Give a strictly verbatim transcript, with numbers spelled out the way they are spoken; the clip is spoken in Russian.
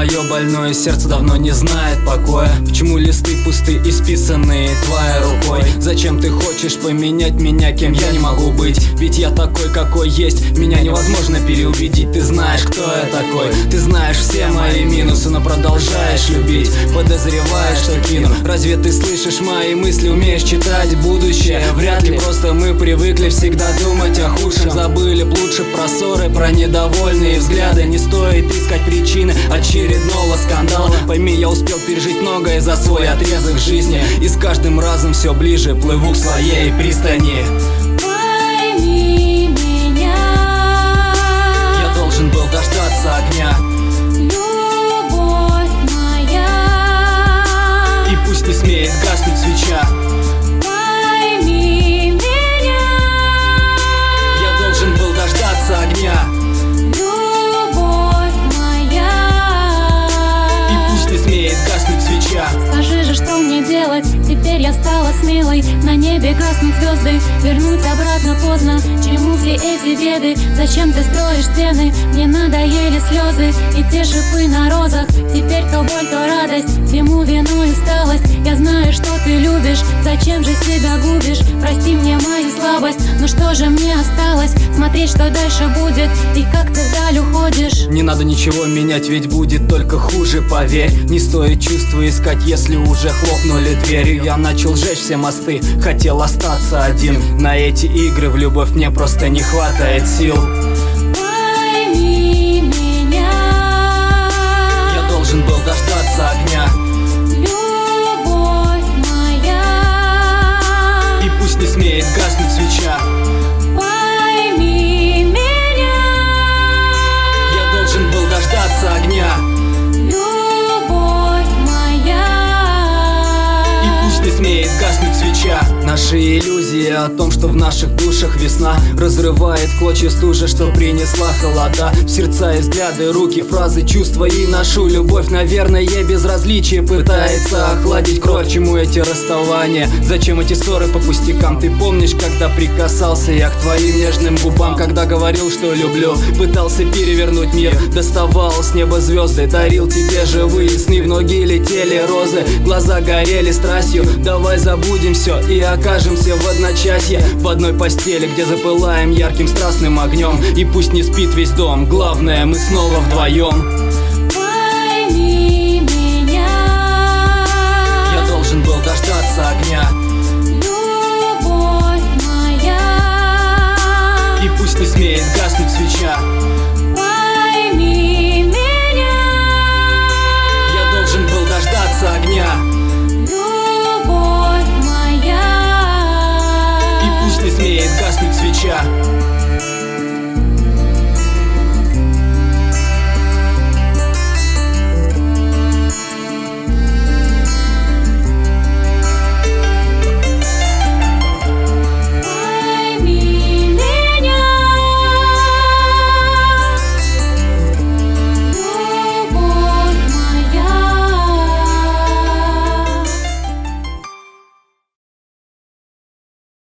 мое больное сердце давно не знает покоя. Почему листы пусты, исписанные твоей рукой? Зачем ты хочешь поменять меня, кем я не могу быть? Ведь я такой, какой есть, меня невозможно переубедить. Ты знаешь, кто я такой, ты знаешь все мои минусы, но продолжаешь любить, подозреваешь, что кину. Разве ты слышишь мои мысли, умеешь читать будущее? Вряд ли, просто мы привыкли всегда думать о худшем. Забыли б лучше про ссоры, про недовольные взгляды. Не стоит искать причины очередного скандала. Пойми, я успел пережить многое за свой отрезок жизни, и с каждым разом все ближе плыву к своей пристани. Пойми меня, я должен был дождаться огня, любовь моя, и пусть не смеет гаснуть свеча. Пойми меня, я должен был дождаться огня, любовь моя, и пусть не смеет гаснуть свеча. Скажи же, что мне делать? Теперь я стала смелой. На небе гаснут звезды, вернуть обратно поздно. Чему все эти беды? Зачем ты строишь стены? Мне надоели слезы и те шипы на розах. Теперь то боль, то радость, всему виной усталость. Я знаю, что ты любишь, зачем же себя губишь? Прости мне мою слабость, но что же мне осталось? Смотреть, что дальше будет, и как ты вдаль уходишь. Не надо ничего менять, ведь будет только хуже, поверь. Не стоит чувства искать, если уже хлопнули дверью. Я начал жечь все мосты, хотел остаться один. На эти игры в любовь мне просто не хватает сил. Пойми меня, я должен был дождаться огня, любовь моя, и пусть не смеет гаснуть свеча. Пойми меня, я должен был дождаться огня, любовь моя, и пусть не смеет гаснуть свеча. Наши иллюзии о том, что в наших душах весна разрывает в клочья стужа, что принесла холода. В сердца и взгляды, руки, фразы, чувства и нашу любовь. Наверное, безразличие пытается охладить кровь. Чему эти расставания? Зачем эти ссоры по пустякам? Ты помнишь, когда прикасался я к твоим нежным губам? Когда говорил, что люблю, пытался перевернуть мир, доставал с неба звезды, дарил тебе живые сны. В ноги летели розы, глаза горели страстью. Давай забудем все и окажемся в одночасье, в одной постели, где запылаем ярким страстным огнем. И пусть не спит весь дом, главное, мы снова вдвоем. Пойми меня, я должен был дождаться огня, любовь моя, и пусть не смеет гаснуть свеча. Пойми меня, я должен был дождаться огня, любовь моя, и пусть не смеет гаснуть свеча.